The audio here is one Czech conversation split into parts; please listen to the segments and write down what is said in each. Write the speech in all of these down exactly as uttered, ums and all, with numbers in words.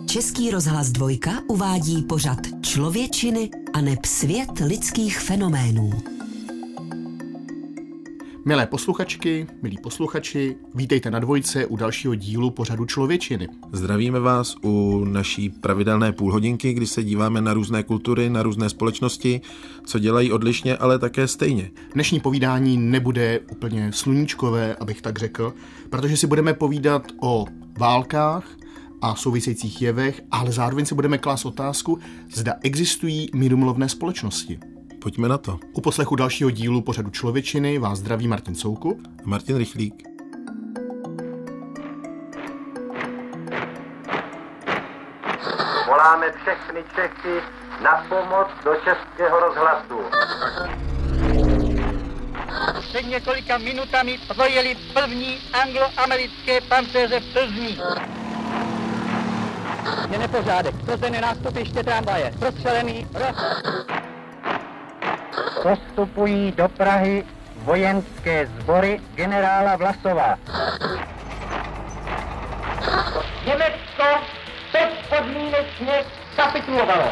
Český rozhlas Dvojka uvádí pořad Člověčiny a neb svět lidských fenoménů. Milé posluchačky, milí posluchači, vítejte na Dvojce u dalšího dílu pořadu Člověčiny. Zdravíme vás u naší pravidelné půlhodinky, kdy se díváme na různé kultury, na různé společnosti, co dělají odlišně, ale také stejně. Dnešní povídání nebude úplně sluníčkové, abych tak řekl, protože si budeme povídat o válkách a souvisejících jevech, ale zároveň si budeme klást otázku, zda existují mírumilovné společnosti. Pojďme na to. U poslechu dalšího dílu pořadu Člověčiny vás zdraví Martin Soukup a Martin Rychlík. Voláme všechny Čechy na pomoc do Českého rozhlasu. Před několika minutami projeli první angloamerické pancéře v Plzni. Je nepořádek. Plzeň nástupiště tramvaje. Prostřelený roh. Postupují do Prahy vojenské sbory generála Vlasova. Německo bezpodmínečně kapitulovalo.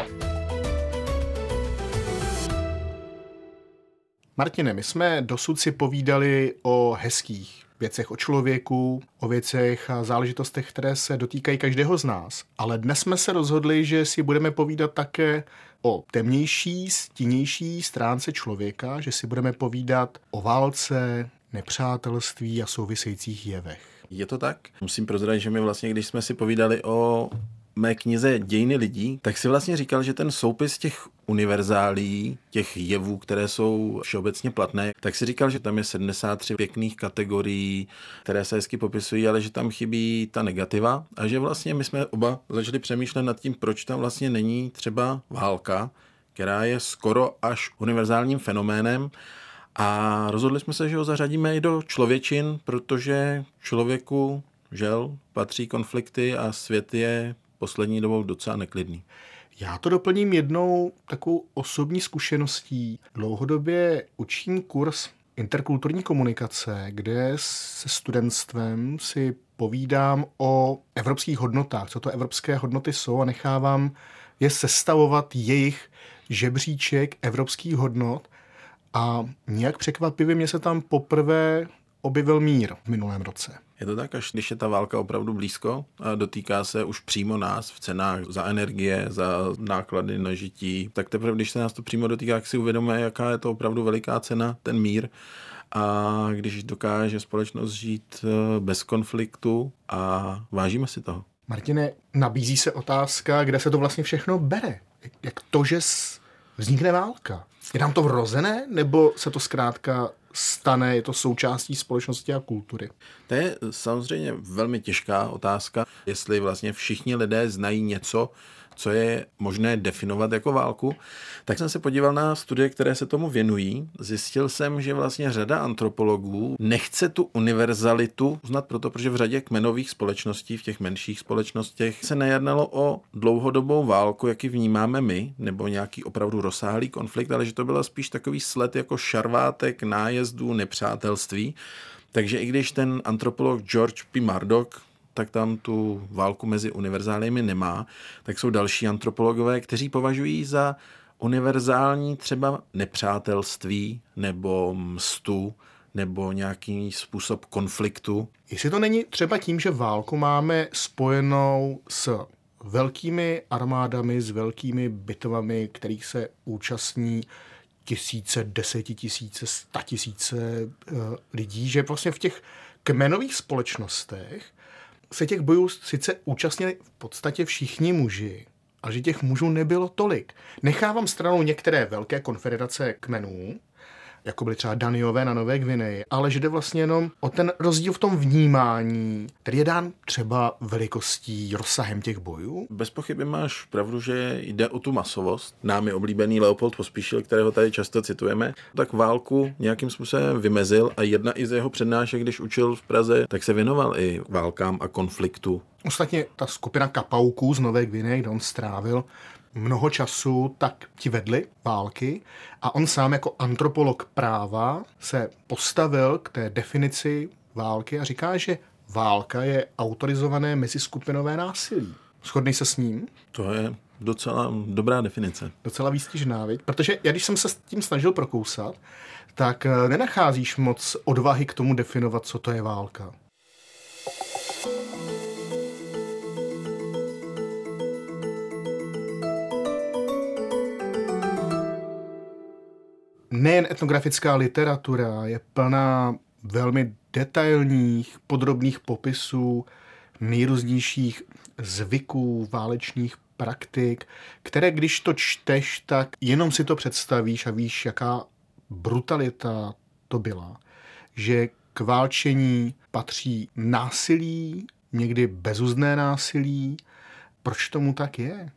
Martine, my jsme dosud si povídali o hezkých věcech o člověku, o věcech a záležitostech, které se dotýkají každého z nás. Ale dnes jsme se rozhodli, že si budeme povídat také o temnější, stinnější stránce člověka, že si budeme povídat o válce, nepřátelství a souvisejících jevech. Je to tak? Musím prozradit, že my vlastně, když jsme si povídali o mé knize Dějiny lidí, tak si vlastně říkal, že ten soupis těch univerzálí, těch jevů, které jsou všeobecně platné, tak si říkal, že tam je sedmdesát tři pěkných kategorií, které se hezky popisují, ale že tam chybí ta negativa a že vlastně my jsme oba začali přemýšlet nad tím, proč tam vlastně není třeba válka, která je skoro až univerzálním fenoménem, a rozhodli jsme se, že ho zařadíme i do člověčin, protože člověku, žel, patří konflikty a svět je poslední dobou docela neklidný. Já to doplním jednou takovou osobní zkušeností. Dlouhodobě učím kurz interkulturní komunikace, kde se studentstvem si povídám o evropských hodnotách, co to evropské hodnoty jsou, a nechávám je sestavovat jejich žebříček evropských hodnot. A nějak překvapivě mě se tam poprvé objevil mír v minulém roce. Je to tak, až když je ta válka opravdu blízko a dotýká se už přímo nás v cenách za energie, za náklady na žití, tak teprve, když se nás to přímo dotýká, jak si uvědomuje, jaká je to opravdu veliká cena, ten mír. A když dokáže společnost žít bez konfliktu a vážíme si toho. Martine, nabízí se otázka, kde se to vlastně všechno bere. Jak to, že vznikne válka? Je nám to vrozené, nebo se to zkrátka stane, je to součástí společnosti a kultury? To je samozřejmě velmi těžká otázka, jestli vlastně všichni lidé znají něco, co je možné definovat jako válku. Tak jsem se podíval na studie, které se tomu věnují. Zjistil jsem, že vlastně řada antropologů nechce tu univerzalitu uznat proto, protože v řadě kmenových společností, v těch menších společnostech se nejednalo o dlouhodobou válku, jaký vnímáme my, nebo nějaký opravdu rozsáhlý konflikt, ale že to byla spíš takový sled jako šarvátek, nájezdů, nepřátelství. Takže i když ten antropolog George P. Murdoch tak tam tu válku mezi univerzáliemi nemá, tak jsou další antropologové, kteří považují za univerzální třeba nepřátelství nebo mstu nebo nějaký způsob konfliktu. Jestli to není třeba tím, že válku máme spojenou s velkými armádami, s velkými bitvami, kterých se účastní tisíce, desetitisíce, statisíce uh, lidí, že vlastně v těch kmenových společnostech se těch bojů sice účastnili v podstatě všichni muži, ale že těch mužů nebylo tolik. Nechávám stranou některé velké konfederace kmenů, jako byly třeba Daniové na Nové Gvineji, ale že jde vlastně jenom o ten rozdíl v tom vnímání, který je dán třeba velikostí, rozsahem těch bojů. Bez pochyby máš pravdu, že jde o tu masovost. Námi oblíbený Leopold Pospíšil, kterého tady často citujeme, tak válku nějakým způsobem vymezil a jedna i z jeho přednášek, když učil v Praze, tak se věnoval i válkám a konfliktu. Ostatně ta skupina kapauků z Nové Gvineji, kde on strávil mnoho času, tak ti vedli války a on sám jako antropolog práva se postavil k té definici války a říká, že válka je autorizované meziskupinové násilí. Shodnej se s ním? To je docela dobrá definice. Docela výstižná, viď? Protože já, když jsem se s tím snažil prokousat, tak nenacházíš moc odvahy k tomu definovat, co to je válka. Nejen etnografická literatura je plná velmi detailních, podrobných popisů nejrůznějších zvyků, válečných praktik, které když to čteš, tak jenom si to představíš a víš, jaká brutalita to byla. Že k válčení patří násilí, někdy bezuzdné násilí. Proč tomu tak je?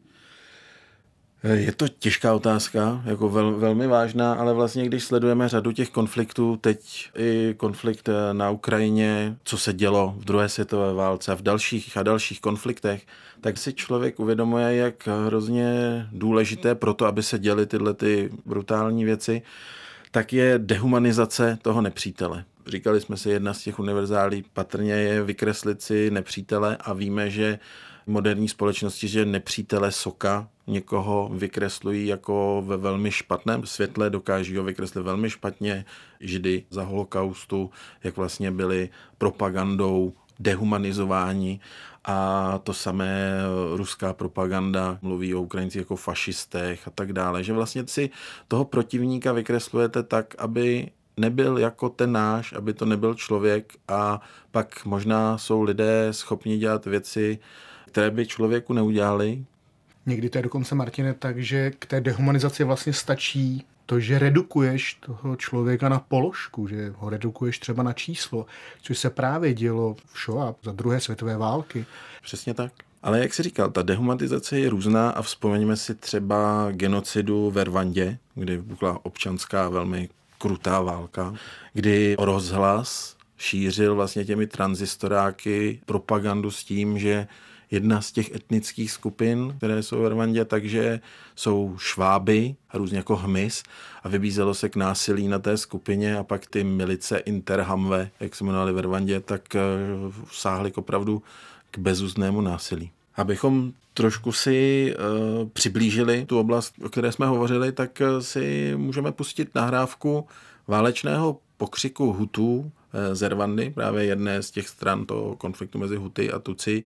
Je to těžká otázka, jako vel, velmi vážná, ale vlastně když sledujeme řadu těch konfliktů, teď i konflikt na Ukrajině, co se dělo v druhé světové válce a v dalších a dalších konfliktech, tak si člověk uvědomuje, jak hrozně důležité pro to, aby se děly tyhle ty brutální věci, tak je dehumanizace toho nepřítele. Říkali jsme si, jedna z těch univerzálí patrně je vykreslit si nepřítele a víme, že v moderní společnosti, že nepřítele soka někoho vykreslují jako ve velmi špatném světle, dokáží ho vykreslit velmi špatně. Židy za holokaustu, jak vlastně byli propagandou dehumanizováni, a to samé ruská propaganda mluví o Ukrajincích jako fašistech a tak dále, že vlastně si toho protivníka vykreslujete tak, aby nebyl jako ten náš, aby to nebyl člověk, a pak možná jsou lidé schopni dělat věci, které by člověku neudělali. Někdy to je dokonce, Martine, takže k té dehumanizaci vlastně stačí to, že redukuješ toho člověka na položku, že ho redukuješ třeba na číslo, což se právě dělo v Shoah za druhé světové války. Přesně tak. Ale jak jsi říkal, ta dehumanizace je různá a vzpomeňme si třeba genocidu ve Rwandě, kdy vypukla občanská velmi krutá válka, kdy rozhlas šířil vlastně těmi tranzistoráky propagandu s tím, že jedna z těch etnických skupin, které jsou v Rwandě, takže jsou Šváby, různě jako hmyz, a vybízelo se k násilí na té skupině, a pak ty milice Interhamwe, jak se jmenovali v Rwandě, tak sáhly opravdu k bezuzdnému násilí. Abychom trošku si uh, přiblížili tu oblast, o které jsme hovořili, tak si můžeme pustit nahrávku válečného pokřiku Hutů z Rwandy, právě jedné z těch stran toho konfliktu mezi Huty a Tutsi.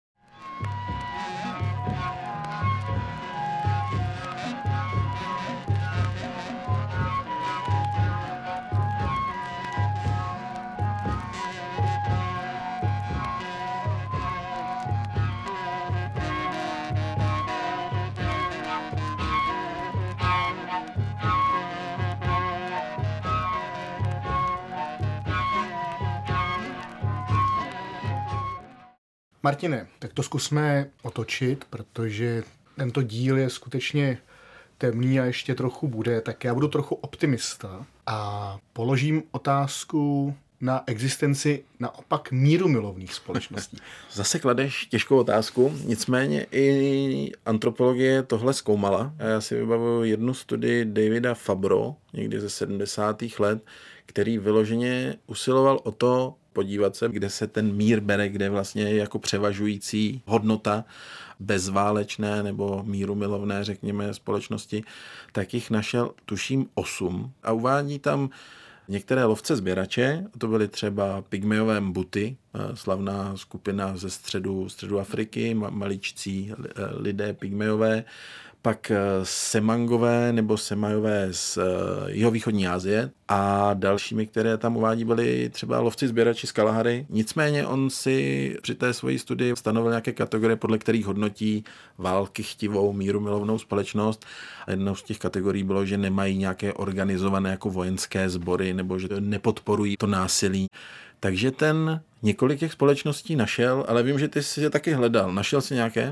Martine, tak to zkusme otočit, protože tento díl je skutečně temný a ještě trochu bude, tak já budu trochu optimista a položím otázku na existenci naopak mírumilovných společností. Zase kladeš těžkou otázku, nicméně i antropologie tohle zkoumala. Já si vybavuju jednu studii Davida Fabro, někdy ze sedmdesátých let, který vyloženě usiloval o to podívat se, kde se ten mír bere, kde vlastně je jako převažující hodnota bezválečné nebo mírumilovné, řekněme, společnosti, tak jich našel, tuším, osm. A uvádí tam některé lovce sběrače, to byly třeba pygmejové Mbuti, slavná skupina ze středu, středu Afriky, maličcí lidé pygmejové, pak Semangové nebo Semajové z jihovýchodní Asie a dalšími, které tam uvádí, byly třeba lovci sběrači z Kalahary. Nicméně on si při té své studii stanovil nějaké kategorie, podle kterých hodnotí války chtivou, mírumilovnou společnost. A jednou z těch kategorií bylo, že nemají nějaké organizované jako vojenské sbory nebo že nepodporují to násilí. Takže ten několik těch společností našel, ale vím, že ty jsi je taky hledal. Našel jsi nějaké?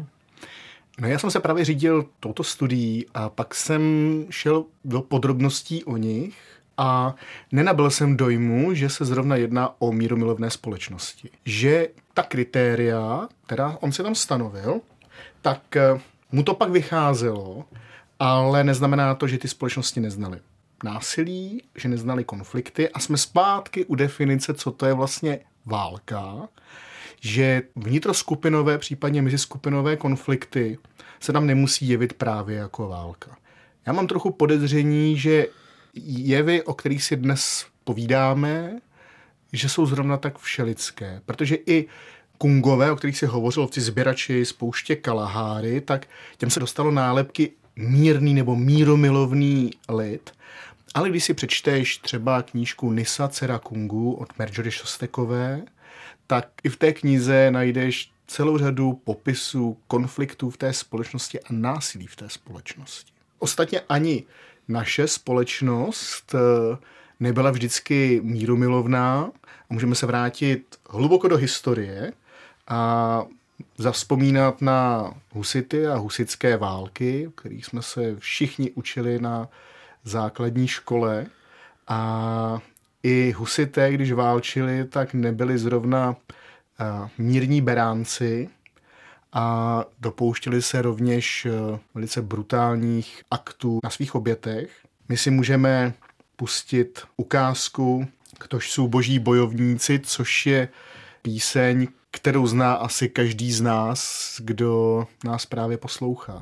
No já jsem se právě řídil touto studií a pak jsem šel do podrobností o nich a nenabyl jsem dojmu, že se zrovna jedná o mírumilovné společnosti. Že ta kritéria, která on si tam stanovil, tak mu to pak vycházelo, ale neznamená to, že ty společnosti neznaly násilí, že neznali konflikty a jsme zpátky u definice, co to je vlastně válka. že vnitroskupinové, případně meziskupinové konflikty se tam nemusí jevit právě jako válka. Já mám trochu podezření, že jevy, o kterých si dnes povídáme, že jsou zrovna tak všelidské, protože i Kungové, o kterých si hovořil, ti sběrači z pouště Kalaháry, tak těm se dostalo nálepky mírný nebo míromilovný lid. Ale když si přečteš třeba knížku Nisa, dcera Kungů od Marjorie Šostekové, tak i v té knize najdeš celou řadu popisů konfliktů v té společnosti a násilí v té společnosti. Ostatně ani naše společnost nebyla vždycky mírumilovná a můžeme se vrátit hluboko do historie a zavzpomínat na husity a husitské války, kterých jsme se všichni učili na základní škole. A i husité, když válčili, tak nebyli zrovna mírní beránci a dopouštěli se rovněž velice brutálních aktů na svých obětech. My si můžeme pustit ukázku Ktož jsou boží bojovníci, což je píseň, kterou zná asi každý z nás, kdo nás právě poslouchá.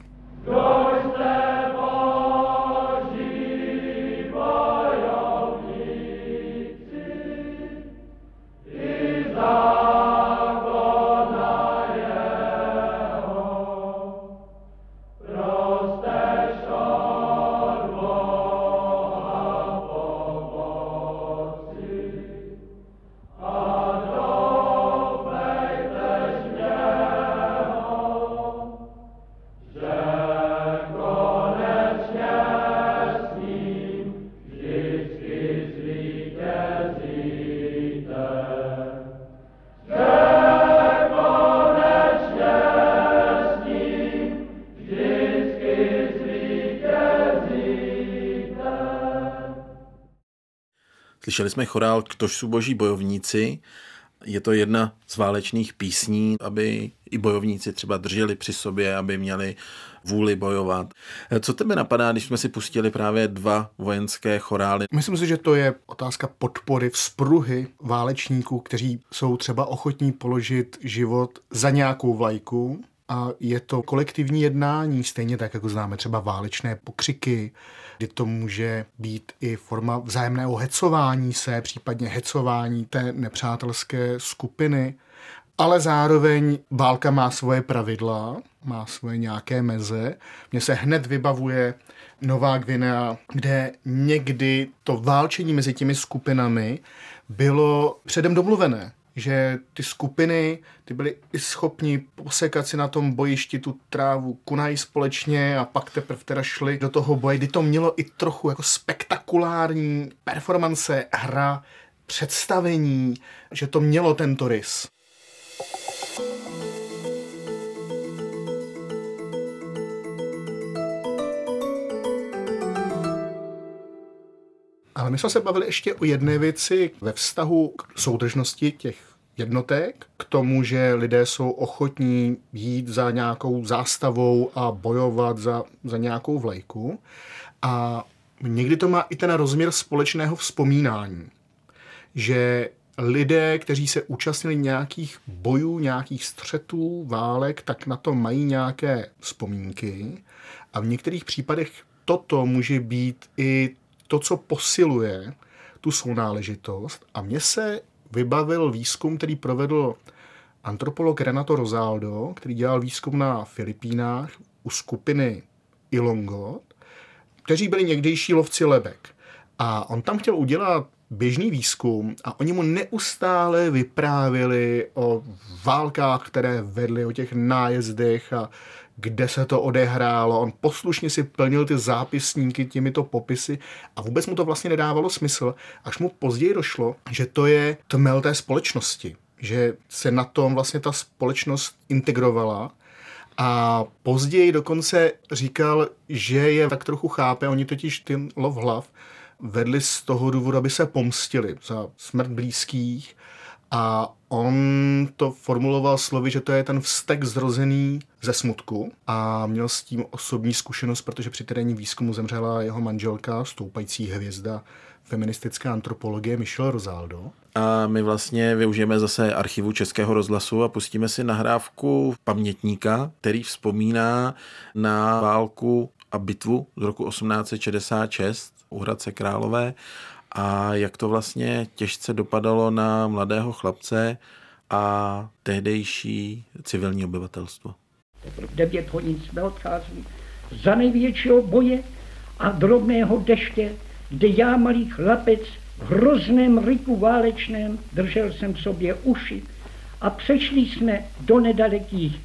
Slyšeli jsme chorál Ktož jsou boží bojovníci. Je to jedna z válečných písní, aby i bojovníci třeba drželi při sobě, aby měli vůli bojovat. Co tebe napadá, když jsme si pustili právě dva vojenské chorály? Myslím si, že to je otázka podpory, vzpruhy válečníků, kteří jsou třeba ochotní položit život za nějakou vlajku. A je to kolektivní jednání, stejně tak, jako známe třeba válečné pokřiky, kdy to může být i forma vzájemného hecování se, případně hecování té nepřátelské skupiny. Ale zároveň válka má svoje pravidla, má svoje nějaké meze. Mně se hned vybavuje Nová Gvinea, kde někdy to válčení mezi těmi skupinami bylo předem domluvené. Že ty skupiny, ty byly i schopni posekat si na tom bojišti tu trávu, kunají společně a pak teprve teda šli do toho boje, kdy to mělo i trochu jako spektakulární performance, hra, představení, že to mělo tento rys. Ale my jsme se bavili ještě o jedné věci ve vztahu k soudržnosti těch jednotek, k tomu, že lidé jsou ochotní jít za nějakou zástavou a bojovat za, za nějakou vlajku. A někdy to má i ten rozměr společného vzpomínání, že lidé, kteří se účastnili nějakých bojů, nějakých střetů, válek, tak na to mají nějaké vzpomínky a v některých případech toto může být i to, co posiluje tu sounáležitost. A mně se vybavil výzkum, který provedl antropolog Renato Rosaldo, který dělal výzkum na Filipínách u skupiny Ilongot, kteří byli někdejší lovci lebek. A on tam chtěl udělat běžný výzkum a oni mu neustále vyprávěli o válkách, které vedly, o těch nájezdech a kde se to odehrálo. On poslušně si plnil ty zápisníky těmito popisy a vůbec mu to vlastně nedávalo smysl, až mu později došlo, že to je tmel té společnosti, že se na tom vlastně ta společnost integrovala a později dokonce říkal, že je tak trochu chápe, oni totiž ten lov hlav vedli z toho důvodu, aby se pomstili za smrt blízkých a on to formuloval slovy, že to je ten vztek zrozený ze smutku a měl s tím osobní zkušenost, protože při terénním výzkumu zemřela jeho manželka, stoupající hvězda feministická antropologie Michel Rosaldo. A my vlastně využijeme zase archivu Českého rozhlasu a pustíme si nahrávku pamětníka, který vzpomíná na válku a bitvu z roku osmnáct set šedesát šest u Hradce Králové a jak to vlastně těžce dopadalo na mladého chlapce a tehdejší civilní obyvatelstvo. V devět hodin jsme odcházeli za největšího boje a drobného deště, kde já, malý chlapec, v hrozném ryku válečném držel jsem v sobě uši a přešli jsme do nedalekých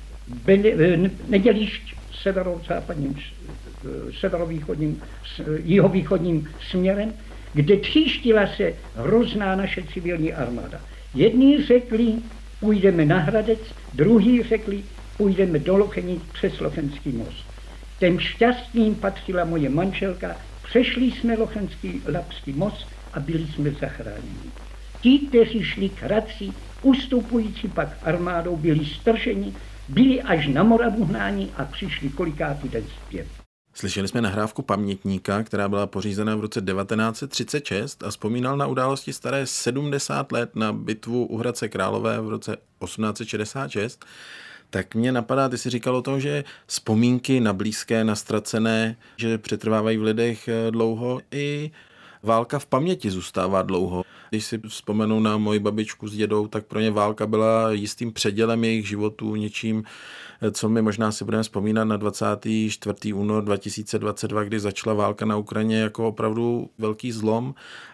nedělišť severozápadním, severovýchodním, jihovýchodním směrem, kde tříštila se hrozná naše civilní armáda. Jedni řekli, půjdeme na Hradec, druhý řekli, půjdeme do Lochenic přes Lochenský most. Těm šťastným patřila moje manželka, přešli jsme Lochenský Lapský most a byli jsme zachráněni. Ti, kteří šli k Hradci, ustupující pak armádou, byli strženi, byli až na Moravu hnáni a přišli kolikátý den zpět. Slyšeli jsme nahrávku pamětníka, která byla pořízena v roce devatenáct set třicet šest a vzpomínal na události staré sedmdesát let na bitvu u Hradce Králové v roce osmnáct set šedesát šest. Tak mě napadá, ty jsi říkal o tom, že vzpomínky na blízké, na ztracené, že přetrvávají v lidech dlouho, i válka v paměti zůstává dlouho. Když si vzpomenu na moji babičku s dědou, tak pro ně válka byla jistým předělem jejich životů, něčím, co my možná si budeme vzpomínat na dvacátého čtvrtého února dva tisíce dvacet dva, kdy začala válka na Ukrajině jako opravdu velký zlom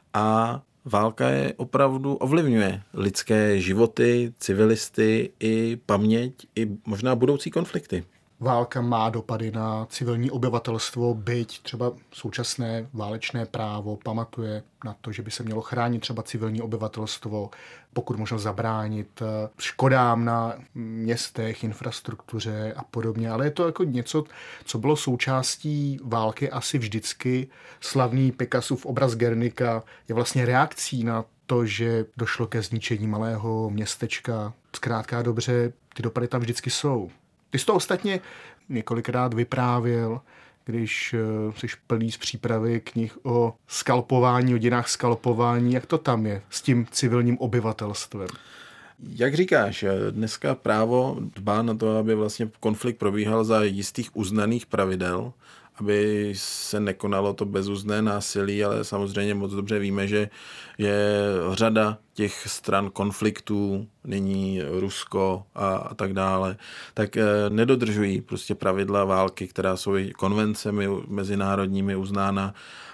a válka je opravdu ovlivňuje lidské životy, civilisty i paměť, i možná budoucí konflikty. Válka má dopady na civilní obyvatelstvo, byť třeba současné válečné právo pamatuje na to, že by se mělo chránit třeba civilní obyvatelstvo, pokud možno zabránit škodám na městech, infrastruktuře a podobně. Ale je to jako něco, co bylo součástí války asi vždycky. Slavný Picassův obraz Guernica je vlastně reakcí na to, že došlo ke zničení malého městečka. Zkrátka dobře, ty dopady tam vždycky jsou. Ty jsi to ostatně několikrát vyprávěl, když jsi plný z přípravy knih o skalpování, o dějinách skalpování. Jak to tam je s tím civilním obyvatelstvem? Jak říkáš, dneska právo dbá na to, aby vlastně konflikt probíhal za jistých uznaných pravidel, aby se nekonalo to bezúzné násilí, ale samozřejmě moc dobře víme, že je řada těch stran konfliktů, nyní Rusko a, a tak dále, tak nedodržují prostě pravidla války, která jsou konvencemi mezinárodními uznána.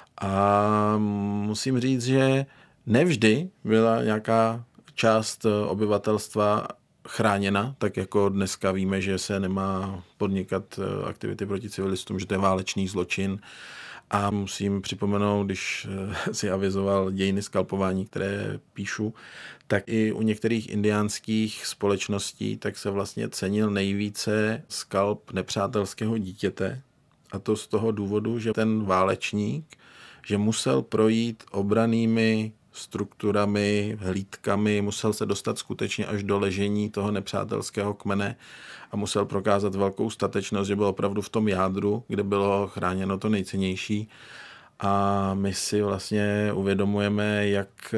A musím říct, že nevždy byla nějaká část obyvatelstva chráněna, tak jako dneska víme, že se nemá podnikat aktivity proti civilistům, že to je válečný zločin. A musím připomenout, když si avizoval dějiny skalpování, které píšu, tak i u některých indiánských společností tak se vlastně cenil nejvíce skalp nepřátelského dítěte. A to z toho důvodu, že ten válečník, že musel projít obranými strukturami, hlídkami, musel se dostat skutečně až do ležení toho nepřátelského kmene a musel prokázat velkou statečnost, že byl opravdu v tom jádru, kde bylo chráněno to nejcennější. A my si vlastně uvědomujeme, jak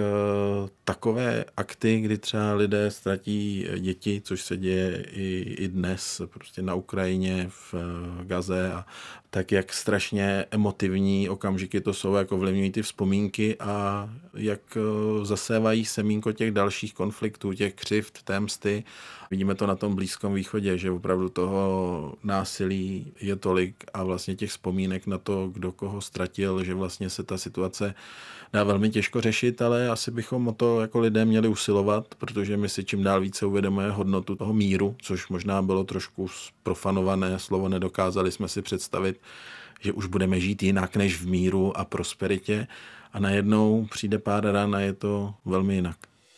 takové akty, kdy třeba lidé ztratí děti, což se děje i, i dnes prostě na Ukrajině, v Gaze, a tak jak strašně emotivní okamžiky to jsou, jak ovlivňují ty vzpomínky a jak zasévají semínko těch dalších konfliktů, těch křivd, té msty. Vidíme to na tom Blízkém východě, že opravdu toho násilí je tolik a vlastně těch vzpomínek na to, kdo koho ztratil, že vlastně se ta situace dá velmi těžko řešit, ale asi bychom o to jako lidé měli usilovat, protože my si čím dál více uvědomujeme hodnotu toho míru, což možná bylo trošku profanované slovo, nedokázali jsme si představit, že už budeme žít jinak než v míru a prosperitě a najednou přijde pár ran a je to velmi jinak.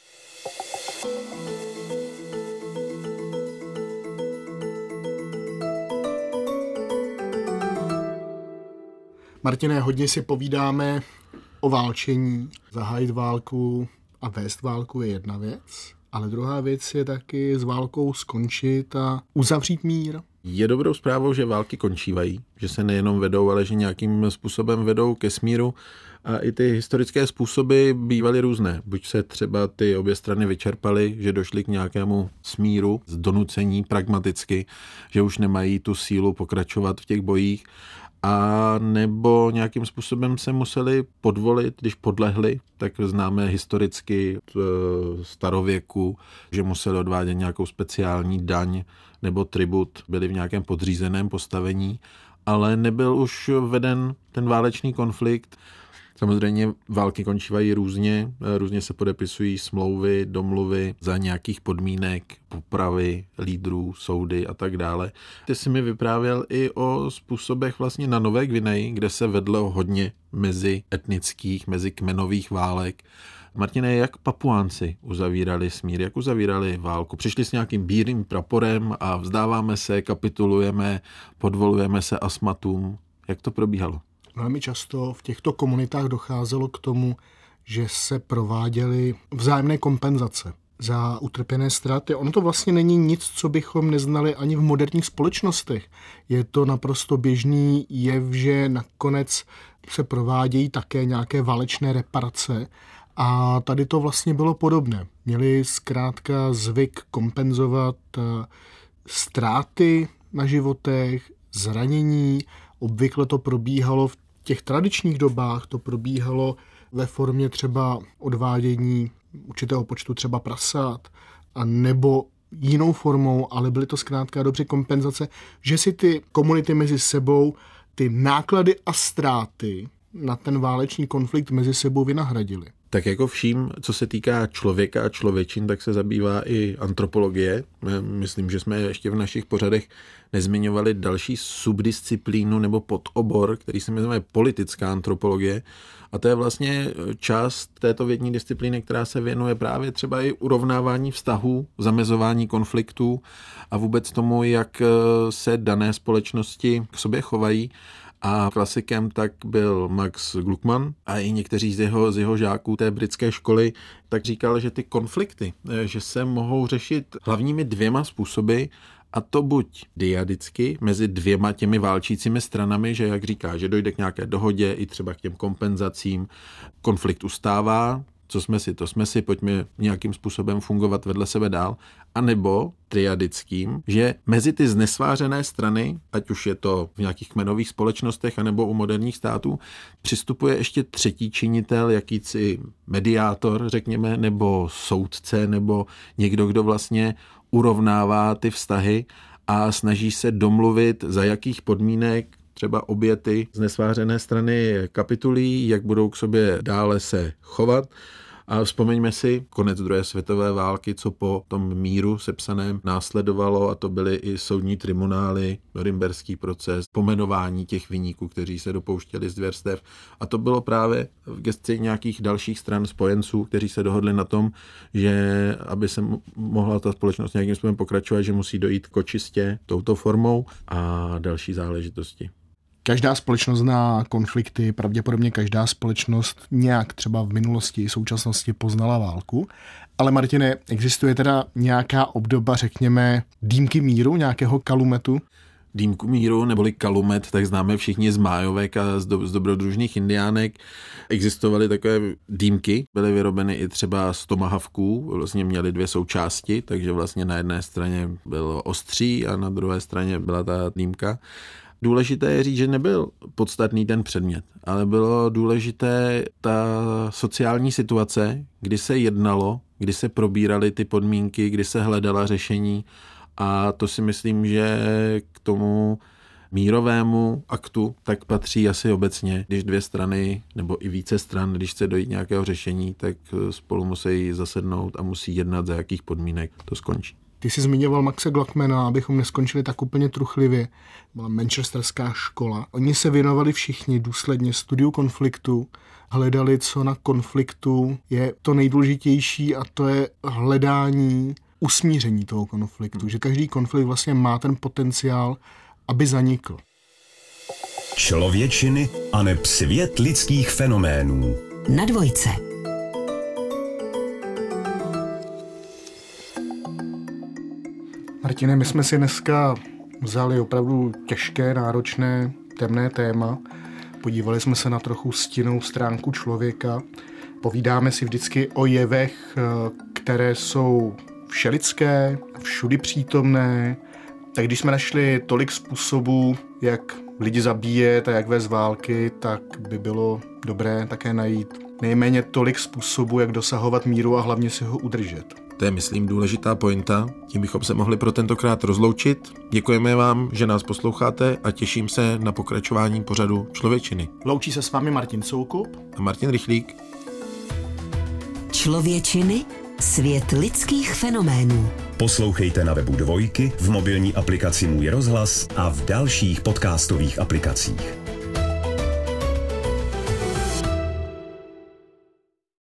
Martine, hodně si povídáme o válčení. Zahájit válku a vést válku je jedna věc, ale druhá věc je taky s válkou skončit a uzavřít mír. Je dobrou zprávou, že války končívají, že se nejenom vedou, ale že nějakým způsobem vedou ke smíru. A i ty historické způsoby bývaly různé. Buď se třeba ty obě strany vyčerpaly, že došly k nějakému smíru, z donucení pragmaticky, že už nemají tu sílu pokračovat v těch bojích, a nebo nějakým způsobem se museli podvolit, když podlehli, tak známe historicky starověku, že museli odvádět nějakou speciální daň nebo tribut, byli v nějakém podřízeném postavení, ale nebyl už veden ten válečný konflikt. Samozřejmě války končívají různě, různě se podepisují smlouvy, domluvy za nějakých podmínek, popravy lídrů, soudy a tak dále. Ty jsi mi vyprávěl i o způsobech vlastně na Nové Gvineji, kde se vedlo hodně mezi etnických, mezi kmenových válek. Martine, jak Papuánci uzavírali smír, jak uzavírali válku? Přišli s nějakým bílým praporem a vzdáváme se, kapitulujeme, podvolujeme se asmatům. Jak to probíhalo? Velmi často v těchto komunitách docházelo k tomu, že se prováděly vzájemné kompenzace za utrpěné ztráty. Ono to vlastně není nic, co bychom neznali ani v moderních společnostech. Je to naprosto běžný jev, že nakonec se provádějí také nějaké válečné reparace a tady to vlastně bylo podobné. Měli zkrátka zvyk kompenzovat ztráty na životech, zranění. Obvykle to probíhalo v těch tradičních dobách, to probíhalo ve formě třeba odvádění určitého počtu třeba prasát a nebo jinou formou, ale byly to zkrátka dobře kompenzace, že si ty komunity mezi sebou ty náklady a ztráty na ten válečný konflikt mezi sebou vynahradili. Tak jako vším, co se týká člověka a člověčin, tak se zabývá i antropologie. Myslím, že jsme ještě v našich pořadech nezmiňovali další subdisciplínu nebo podobor, který se jmenuje politická antropologie. A to je vlastně část této vědní disciplíny, která se věnuje právě třeba i urovnávání vztahů, zamezování konfliktů a vůbec tomu, jak se dané společnosti k sobě chovají. A klasikem tak byl Max Gluckman a i někteří z jeho, z jeho žáků té britské školy tak říkal, že ty konflikty, že se mohou řešit hlavními dvěma způsoby, a to buď diadicky mezi dvěma těmi válčícími stranami, že jak říká, že dojde k nějaké dohodě i třeba k těm kompenzacím, konflikt ustává, co jsme si, to jsme si, pojďme nějakým způsobem fungovat vedle sebe dál, anebo triadickým, že mezi ty znesvářené strany, ať už je to v nějakých kmenových společnostech, anebo u moderních států, přistupuje ještě třetí činitel, jakýsi mediátor, řekněme, nebo soudce, nebo někdo, kdo vlastně urovnává ty vztahy a snaží se domluvit, za jakých podmínek třeba obě ty znesvářené strany kapitulují, jak budou k sobě dále se chovat. A vzpomeňme si konec druhé světové války, co po tom míru sepsaném následovalo, a to byly i soudní tribunály, norimberský proces, pomenování těch viníků, kteří se dopouštěli zvěrstev. A to bylo právě v gesci nějakých dalších stran spojenců, kteří se dohodli na tom, že aby se mohla ta společnost nějakým způsobem pokračovat, že musí dojít k očistě touto formou a další záležitosti. Každá společnost zná konflikty, pravděpodobně každá společnost nějak třeba v minulosti i současnosti poznala válku. Ale Martine, existuje teda nějaká obdoba, řekněme, dýmky míru, nějakého kalumetu? Dýmku míru neboli kalumet, tak známe všichni z májovek a z, do, z dobrodružných indiánek. Existovaly takové dýmky, byly vyrobeny i třeba z tomahawků, vlastně měly dvě součásti, takže vlastně na jedné straně bylo ostří a na druhé straně byla ta dýmka. Důležité je říct, že nebyl podstatný ten předmět, ale bylo důležité ta sociální situace, kdy se jednalo, kdy se probíraly ty podmínky, kdy se hledala řešení, a to si myslím, že k tomu mírovému aktu tak patří asi obecně, když dvě strany nebo i více stran, když chce dojít nějakého řešení, tak spolu musí zasednout a musí jednat, za jakých podmínek to skončí. Ty jsi zmiňoval Maxe Gluckmana, abychom neskončili tak úplně truchlivě. Byla manchesterská škola. Oni se věnovali všichni důsledně studiu konfliktu, hledali, co na konfliktu je to nejdůležitější, a to je hledání usmíření toho konfliktu. Že každý konflikt vlastně má ten potenciál, aby zanikl. Člověčiny aneb svět lidských fenoménů. Na dvojce. Martine, my jsme si dneska vzali opravdu těžké, náročné, temné téma. Podívali jsme se na trochu stinnou stránku člověka. Povídáme si vždycky o jevech, které jsou všelidské, všudy přítomné. Tak když jsme našli tolik způsobů, jak lidi zabíjet a jak vést války, tak by bylo dobré také najít nejméně tolik způsobů, jak dosahovat míru a hlavně si ho udržet. To je, myslím, důležitá pointa. Tím bychom se mohli pro tentokrát rozloučit. Děkujeme vám, že nás posloucháte a těším se na pokračování pořadu Člověčiny. Loučí se s vámi Martin Soukup a Martin Rychlík. Člověčiny, svět lidských fenoménů. Poslouchejte na webu Dvojky, v mobilní aplikaci Můj rozhlas a v dalších podcastových aplikacích.